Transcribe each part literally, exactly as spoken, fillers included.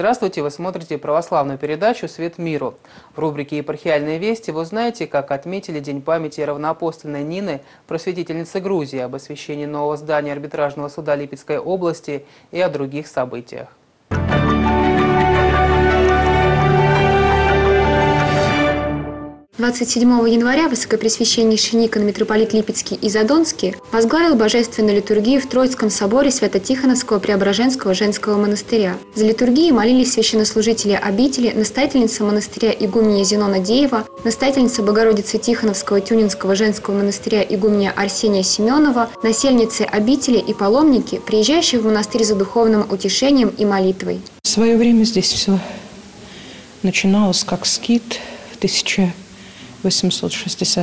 Здравствуйте, вы смотрите православную передачу «Свет миру». В рубрике «Епархиальные вести» вы узнаете, как отметили День памяти равноапостольной Нины, просветительницы Грузии, об освящении нового здания арбитражного суда Липецкой области и о других событиях. двадцать седьмого января высокопресвященнейший Никон, митрополит Липецкий и Задонский, возглавил божественную литургию в Троицком соборе Свято-Тихоновского Преображенского женского монастыря. За литургией молились священнослужители обители, настоятельница монастыря игуменья Зенона Деева, настоятельница Богородицы Тихоновского Тюнинского женского монастыря игуменья Арсения Семенова, насельницы обители и паломники, приезжающие в монастырь за духовным утешением и молитвой. В свое время здесь все начиналось как скит в тысяча восемьсот шестьдесят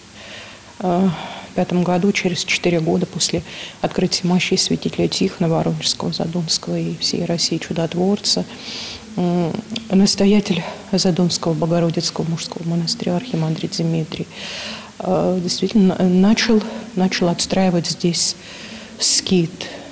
пятом году, через четыре года после открытия мощей святителя Тихона, Воронежского, Задонского и всей России чудотворца, настоятель Задонского Богородицкого мужского монастыря архимандрит Дмитрий действительно начал, начал отстраивать здесь скит.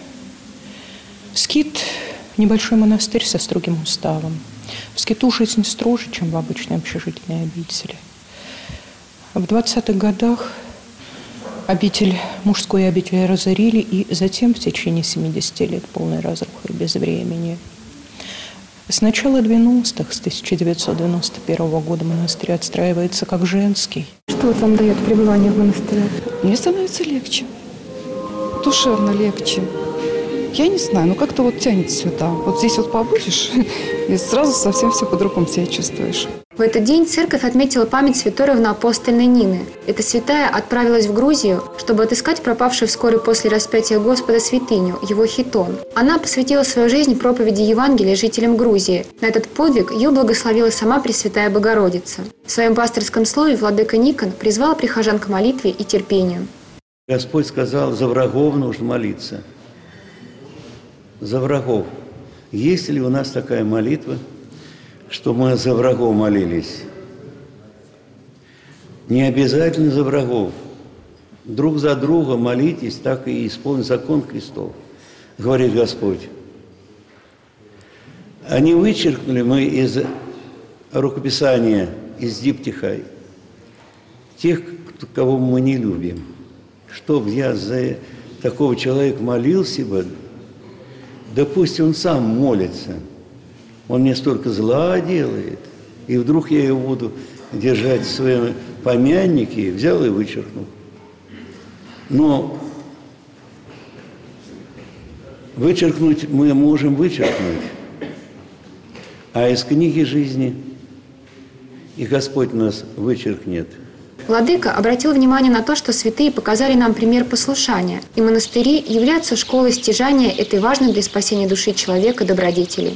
Скит – небольшой монастырь со строгим уставом. В скиту жизнь строже, чем в обычной общежитной обители. В двадцатых годах обитель, мужскую обитель разорили, и затем в течение семидесяти лет полной разрухи и безвремени. С начала девяностых, с тысяча девятьсот девяносто первого года монастырь отстраивается как женский. Что вот вам дает пребывание в монастыре? Мне становится легче, душевно легче. Я не знаю, но как-то вот тянет сюда. Вот здесь вот побудешь, и сразу совсем все по-другому себя чувствуешь. В этот день церковь отметила память святой равноапостольной Нины. Эта святая отправилась в Грузию, чтобы отыскать пропавшую вскоре после распятия Господа святыню, его хитон. Она посвятила свою жизнь проповеди Евангелия жителям Грузии. На этот подвиг ее благословила сама Пресвятая Богородица. В своем пасторском слове владыка Никон призвал прихожан к молитве и терпению. Господь сказал, за врагов нужно молиться. За врагов. Есть ли у нас такая молитва, что мы за врагов молились? Не обязательно за врагов. Друг за друга молитесь, так и исполнить закон Христов, говорит Господь. Они вычеркнули мы из рукописания, из диптиха, тех, кого мы не любим. Чтоб я за такого человека молился бы, да пусть он сам молится. Он мне столько зла делает, и вдруг я его буду держать в своем помяннике, взял и вычеркнул. Но вычеркнуть мы можем вычеркнуть, а из книги жизни и Господь нас вычеркнет. Владыка обратил внимание на то, что святые показали нам пример послушания, и монастыри являются школой стяжания этой важной для спасения души человека добродетели.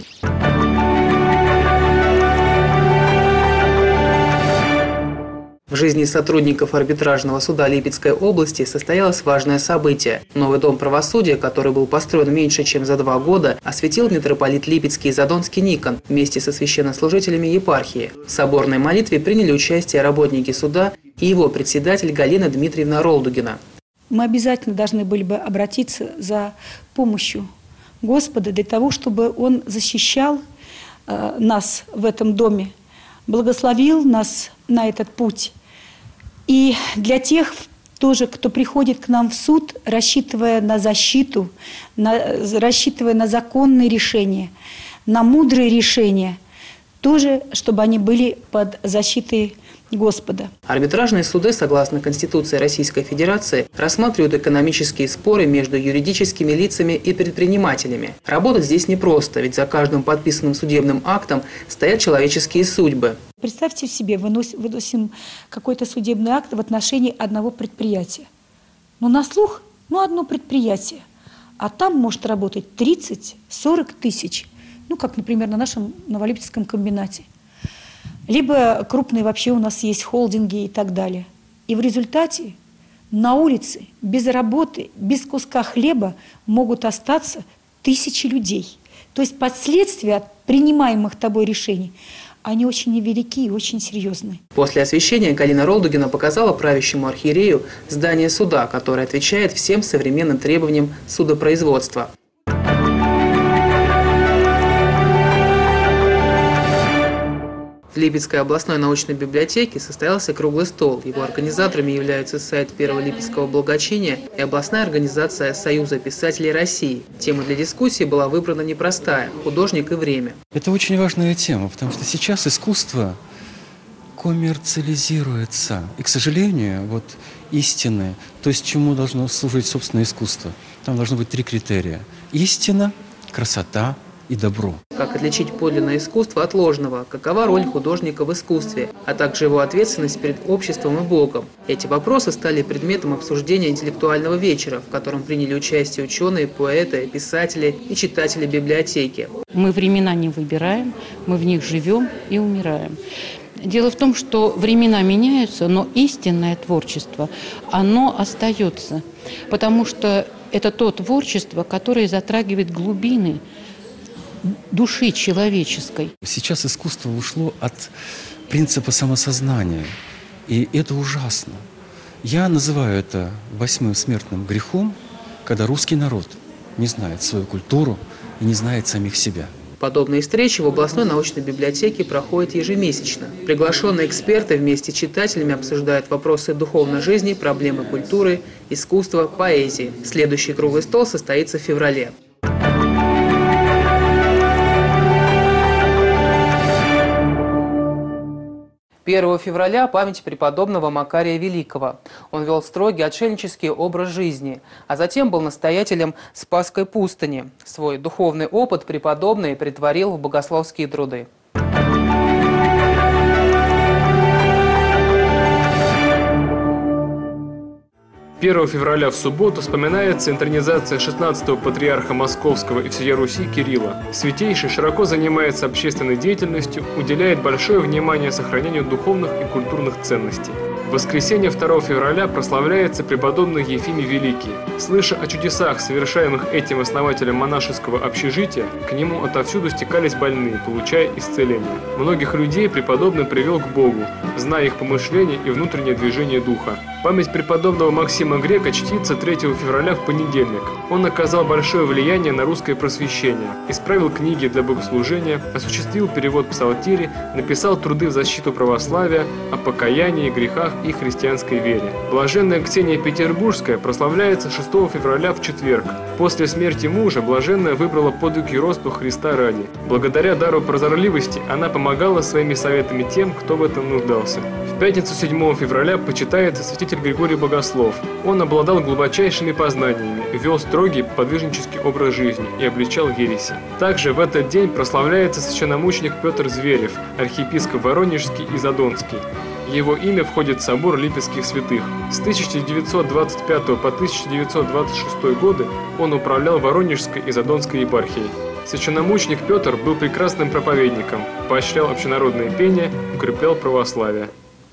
В жизни сотрудников арбитражного суда Липецкой области состоялось важное событие. Новый дом правосудия, который был построен меньше, чем за два года, осветил митрополит Липецкий и Задонский Никон вместе со священнослужителями епархии. В соборной молитве приняли участие работники суда и его председатель Галина Дмитриевна Ролдугина. Мы обязательно должны были бы обратиться за помощью Господа для того, чтобы Он защищал э, нас в этом доме, благословил нас на этот путь. И для тех тоже, кто приходит к нам в суд, рассчитывая на защиту, на, рассчитывая на законные решения, на мудрые решения, тоже, чтобы они были под защитой Господа. Арбитражные суды, согласно Конституции Российской Федерации, рассматривают экономические споры между юридическими лицами и предпринимателями. Работать здесь непросто, ведь за каждым подписанным судебным актом стоят человеческие судьбы. Представьте себе, выносим какой-то судебный акт в отношении одного предприятия. Но на слух, ну, одно предприятие, а там может работать тридцать-сорок тысяч, ну, как, например, на нашем Новолипецком комбинате. Либо крупные вообще у нас есть холдинги и так далее. И в результате на улице без работы, без куска хлеба могут остаться тысячи людей. То есть последствия от принимаемых тобой решений, они очень невелики и очень серьезные. После освящения Галина Ролдугина показала правящему архиерею здание суда, которое отвечает всем современным требованиям судопроизводства. В Липецкой областной научной библиотеке состоялся круглый стол. Его организаторами являются сайт Первого Липецкого благочиния и областная организация Союза писателей России. Тема для дискуссии была выбрана непростая – художник и время. Это очень важная тема, потому что сейчас искусство коммерциализируется. И, к сожалению, вот истины, то есть чему должно служить собственное искусство, там должно быть три критерия – истина, красота и добро. Как отличить подлинное искусство от ложного? Какова роль художника в искусстве, а также его ответственность перед обществом и Богом? Эти вопросы стали предметом обсуждения интеллектуального вечера, в котором приняли участие ученые, поэты, писатели и читатели библиотеки. Мы времена не выбираем, мы в них живем и умираем. Дело в том, что времена меняются, но истинное творчество, оно остается, потому что это то творчество, которое затрагивает глубины души человеческой. Сейчас искусство ушло от принципа самосознания, и это ужасно. Я называю это восьмым смертным грехом, когда русский народ не знает свою культуру и не знает самих себя. Подобные встречи в областной научной библиотеке проходят ежемесячно. Приглашенные эксперты вместе с читателями обсуждают вопросы духовной жизни, проблемы культуры, искусства, поэзии. Следующий круглый стол состоится в феврале. первого февраля – память преподобного Макария Великого. Он вел строгий отшельнический образ жизни, а затем был настоятелем Спасской пустыни. Свой духовный опыт преподобный претворил в богословские труды. первого февраля в субботу вспоминается интронизация шестнадцатого патриарха Московского и всея Руси Кирилла. Святейший широко занимается общественной деятельностью, уделяет большое внимание сохранению духовных и культурных ценностей. В воскресенье второго февраля прославляется преподобный Ефимий Великий. Слыша о чудесах, совершаемых этим основателем монашеского общежития, к нему отовсюду стекались больные, получая исцеление. Многих людей преподобный привел к Богу, зная их помышления и внутреннее движение духа. Память преподобного Максима Грека чтится третьего февраля в понедельник. Он оказал большое влияние на русское просвещение, исправил книги для богослужения, осуществил перевод псалтири, написал труды в защиту православия, о покаянии, грехах и христианской вере. Блаженная Ксения Петербургская прославляется шестого февраля в четверг. После смерти мужа блаженная выбрала подвиг юродства Христа ради. Благодаря дару прозорливости она помогала своими советами тем, кто в этом нуждался. В пятницу седьмого февраля почитается святитель Григорий Богослов. Он обладал глубочайшими познаниями, вел строгий подвижнический образ жизни и обличал ереси. Также в этот день прославляется священномученик Петр Зверев, архиепископ Воронежский и Задонский. Его имя входит в собор Липецких святых. С тысяча девятьсот двадцать пятого по тысяча девятьсот двадцать шестой годы он управлял Воронежской и Задонской епархией. Священномученик Петр был прекрасным проповедником, поощрял общенародное пение, укреплял православие.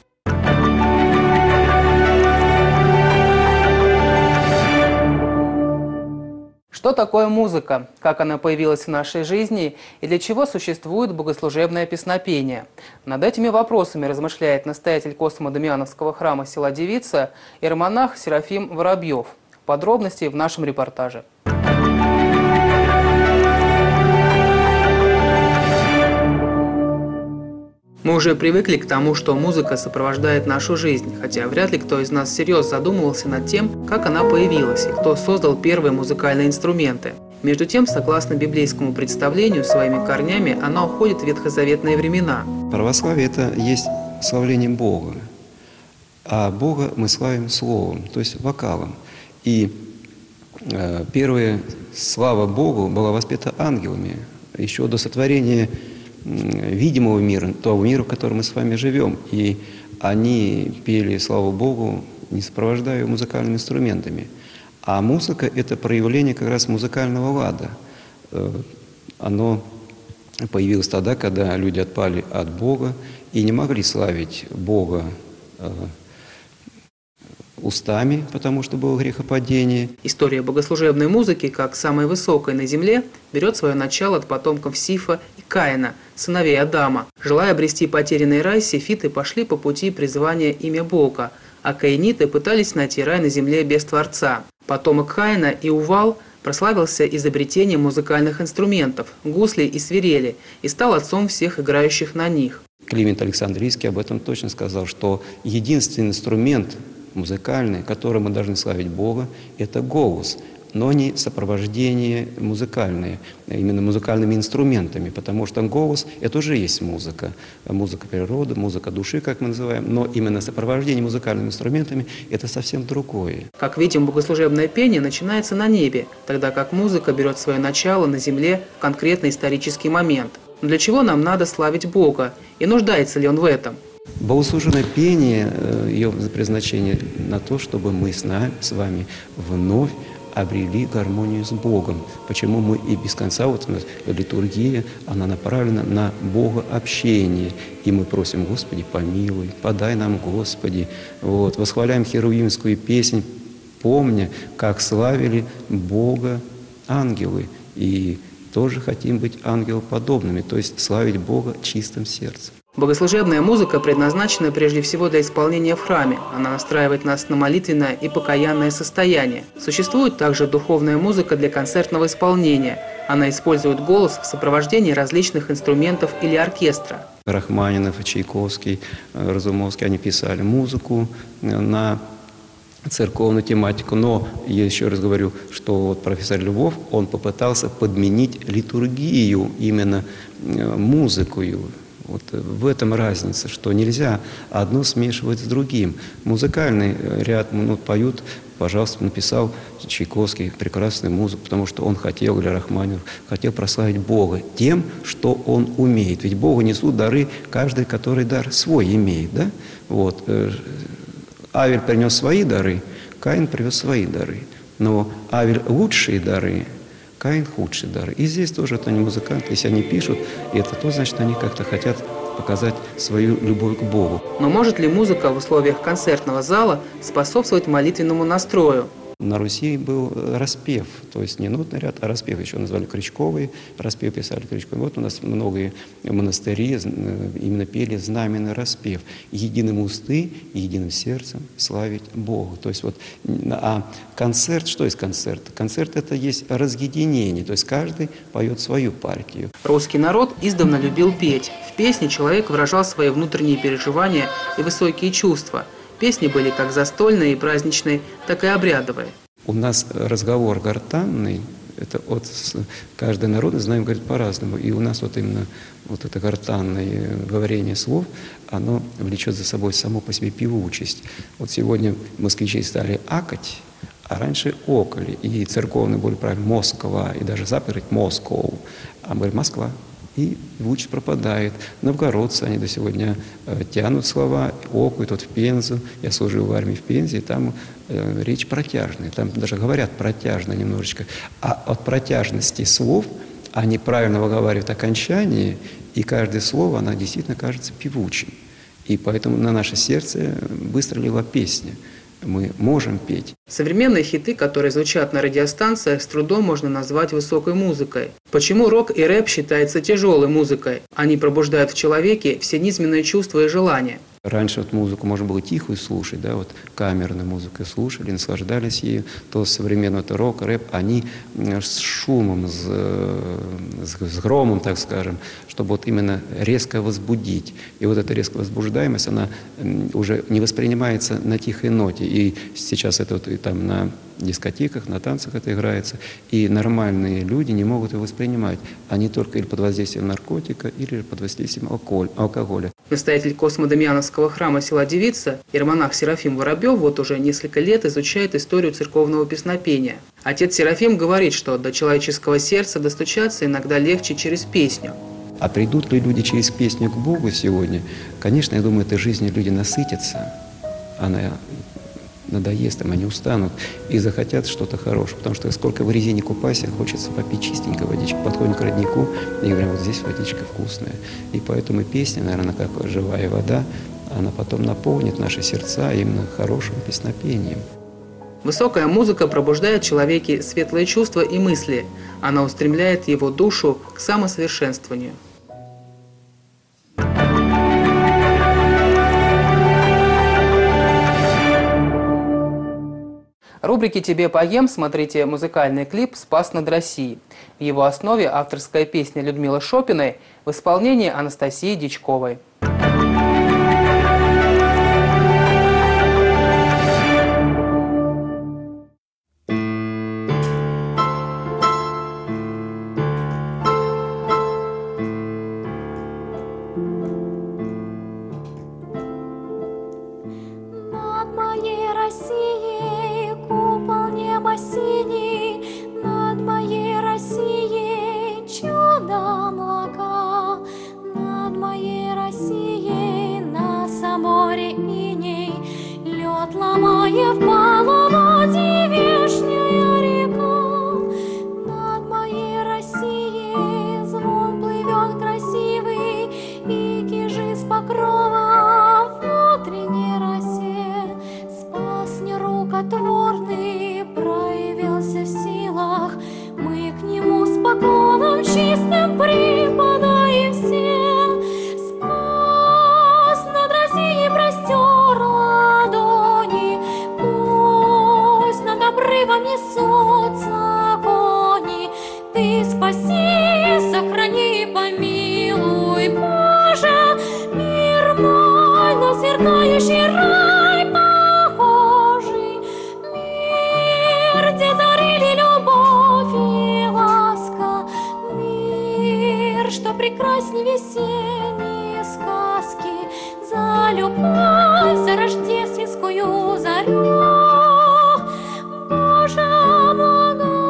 Что такое музыка? Как она появилась в нашей жизни? И для чего существует богослужебное песнопение? Над этими вопросами размышляет настоятель Космо-Дамиановского храма села Девица иеромонах Серафим Воробьев. Подробности в нашем репортаже. Мы уже привыкли к тому, что музыка сопровождает нашу жизнь, хотя вряд ли кто из нас всерьез задумывался над тем, как она появилась и кто создал первые музыкальные инструменты. Между тем, согласно библейскому представлению, своими корнями она уходит в ветхозаветные времена. Православие – это есть славление Бога, а Бога мы славим словом, то есть вокалом. И э, первая слава Богу была воспета ангелами еще до сотворения видимого мира, того мира, в котором мы с вами живем. И они пели славу Богу, не сопровождая ее музыкальными инструментами. А музыка – это проявление как раз музыкального лада. Оно появилось тогда, когда люди отпали от Бога и не могли славить Бога устами, потому что было грехопадение. История богослужебной музыки, как самой высокой на земле, берет свое начало от потомков Сифа и Каина, сыновей Адама. Желая обрести потерянный рай, сефиты пошли по пути призвания имя Бога, а каиниты пытались найти рай на земле без Творца. Потомок Каина Иувал прославился изобретением музыкальных инструментов – гуслей и свирели, и стал отцом всех играющих на них. Климент Александрийский об этом точно сказал, что единственный инструмент музыкальный, которым мы должны славить Бога, это голос, но не сопровождение музыкальное, именно музыкальными инструментами, потому что голос – это уже есть музыка, музыка природы, музыка души, как мы называем, но именно сопровождение музыкальными инструментами – это совсем другое. Как видим, богослужебное пение начинается на небе, тогда как музыка берет свое начало на земле в конкретный исторический момент. Но для чего нам надо славить Бога, и нуждается ли Он в этом? Богослужебное пение, ее предназначение на то, чтобы мы с вами вновь обрели гармонию с Богом. Почему мы и без конца, вот у нас литургия, она направлена на Богообщение. И мы просим: Господи, помилуй, подай нам, Господи. Вот, восхваляем херувимскую песнь, помня, как славили Бога ангелы. И тоже хотим быть ангелоподобными, то есть славить Бога чистым сердцем. Богослужебная музыка предназначена прежде всего для исполнения в храме. Она настраивает нас на молитвенное и покаянное состояние. Существует также духовная музыка для концертного исполнения. Она использует голос в сопровождении различных инструментов или оркестра. Рахманинов, Чайковский, Разумовский, они писали музыку на церковную тематику. Но, я еще раз говорю, что вот профессор Львов, он попытался подменить литургию именно музыкою. Вот в этом разница, что нельзя одно смешивать с другим. Музыкальный ряд ну, поют, пожалуйста, написал Чайковский прекрасную музыку, потому что он хотел, или Рахманинов, хотел прославить Бога тем, что он умеет. Ведь Богу несут дары, каждый, который дар свой имеет. Да? Вот. Авель принес свои дары, Каин привез свои дары. Но Авель лучшие дары, Каин худшие дары. И здесь тоже это не музыканты, если они пишут, и это то, значит, они как-то хотят показать свою любовь к Богу. Но может ли музыка в условиях концертного зала способствовать молитвенному настрою? На Руси был распев, то есть не нотный ряд, а распев. Еще назвали крючковый, распев писали крючковый. Вот у нас многие монастыри именно пели знаменный распев. Единым усты, единым сердцем славить Бога. То есть вот, а концерт, что есть концерт? Концерт – это есть разъединение, то есть каждый поет свою партию. Русский народ издавна любил петь. В песне человек выражал свои внутренние переживания и высокие чувства. Песни были как застольные и праздничные, так и обрядовые. У нас разговор гортанный, это от каждый народ, знаем, говорит по-разному. И у нас вот именно вот это гортанное говорение слов, оно влечет за собой само по себе певучесть. Вот сегодня москвичи стали акать, а раньше окали. И церковные были правильно Москва, и даже запереть Москву, а мы говорим Москва. И звучит пропадает. Новгородцы, они до сегодня э, тянут слова, окают. Вот в Пензу, я служил в армии в Пензе, и там э, речь протяжная, там даже говорят протяжно немножечко. А от протяжности слов они правильно выговаривают окончание, и каждое слово, оно действительно кажется певучим. И поэтому на наше сердце быстро лила песня. Мы можем петь. Современные хиты, которые звучат на радиостанциях, с трудом можно назвать высокой музыкой. Почему рок и рэп считаются тяжелой музыкой? Они пробуждают в человеке все низменные чувства и желания. Раньше вот музыку можно было тихую слушать, да, вот камерную музыку слушали, наслаждались ею. То современный вот рок, рэп, они с шумом, с, с громом, так скажем, чтобы вот именно резко возбудить. И вот эта резкая возбуждаемость, она уже не воспринимается на тихой ноте. И сейчас это вот и там на дискотеках, на танцах это играется. И нормальные люди не могут его воспринимать. Они только или под воздействием наркотика, или под воздействием алкоголя. Настоятель Космодемьяновского храма села Девица, иеромонах Серафим Воробьев, вот уже несколько лет изучает историю церковного песнопения. Отец Серафим говорит, что до человеческого сердца достучаться иногда легче через песню. А придут ли люди через песню к Богу сегодня? Конечно, я думаю, этой жизнью люди насытятся. Она надоест им, они устанут и захотят что-то хорошее. Потому что сколько в резине купайся, хочется попить чистенькой водички. Подходим к роднику и говорим, вот здесь водичка вкусная. И поэтому песня, наверное, как живая вода, она потом наполнит наши сердца именно хорошим песнопением. Высокая музыка пробуждает в человеке светлые чувства и мысли. Она устремляет его душу к самосовершенствованию. В рубрике «Тебе поем» смотрите музыкальный клип «Спас над Россией». В его основе авторская песня Людмилы Шопиной в исполнении Анастасии Дичковой. Россией, купол неба синий, над моей Россией чудо молока, над моей Россией на соборе иней лед ломая в половодье вешняя река, над моей Россией звон плывет красивый и кижи с покрова в утренней росе. Спас нерукотворный, проявился в силах, мы к нему с поклоном чистым преподаем все. Спас над Россией простер ладони, пусть над обрывом несутся кони. Ты спаси, сохрани, помилуй, Боже, мир мой на сверкающий рай похожий, мир, где зарыли любовь и ласка, мир, что прекрасней весенние сказки, за любовь, за рождественскую зарю, Боже, благодарю.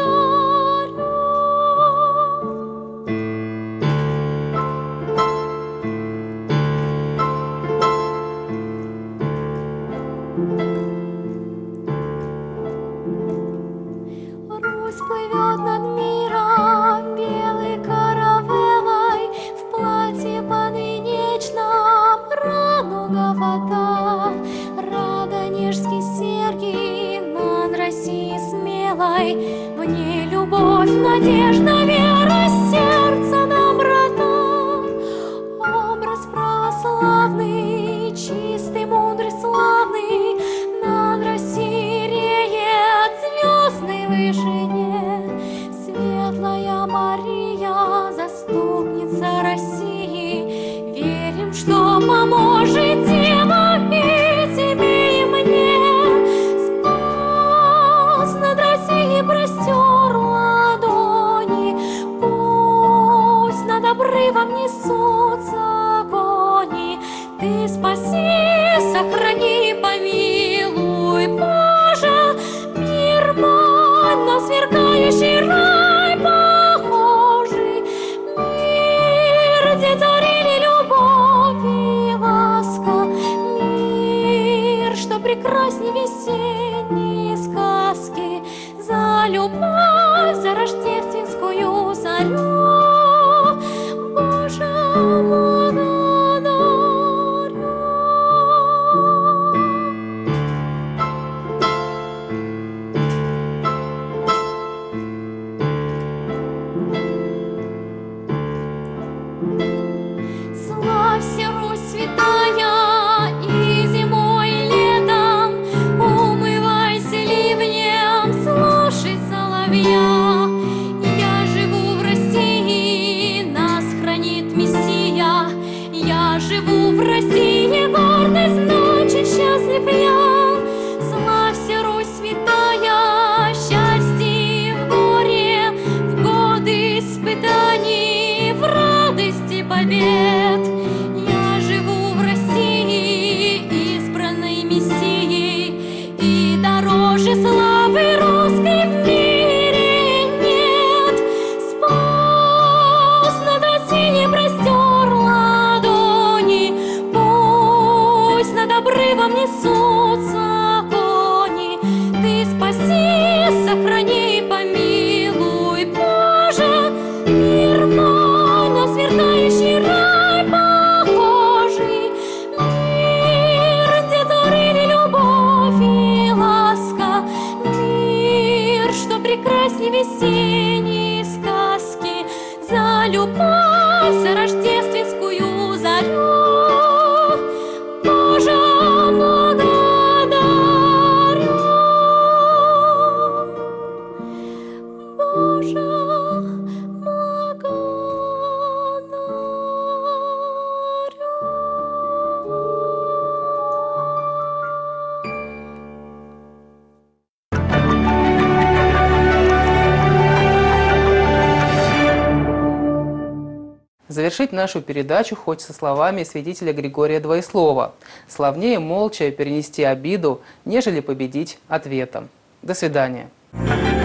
Русь плывет над миром белой каравеллой, в платье подвенечном радуга вода, Радонежский Сергий над Россией смелой, в ней любовь, надежда, вера, сердце, доброта. Образ православный, чистый, мудрый, славный, над Россией реет звездной вышине. Светлая Мария, заступница России, верим, что поможет Дева и тебе, и мне. Спас над Россией простер ладони, пусть над обрывом несутся кони. Ты спаси, сохрани, помилуй, Боже, мир мой на сверкающий рай похожий, мир, где царили любовь и ласка, мир, что прекрасней весенние сказки, за любовь, за рождественскую зарю, Боже, благодарю. Славься, Русь святая, и зимой, и летом умывайся ливнем, слушай соловья. Я живу в России, нас хранит Мессия. Я живу в России, гордость ночи, счастлив я. Славься, Русь святая, счастье в горе, в годы испытаний, в радости побед. Я живу в России, избранной Мессией, и дороже славы русской в мире нет. Спас над Россией простер ладони, пусть над обрывом несутся кони. Ты спаси, сохрани, помилуй, Боже, мир мой на сверкающий рай похожий, мир, где царили любовь и ласка, мир, что прекрасней весенние сказки, за любовь, за рождественскую зарю, Боже, благодарю. Завершить нашу передачу хочется словами святителя Григория Двоеслова. Славнее молча перенести обиду, нежели победить ответом. До свидания.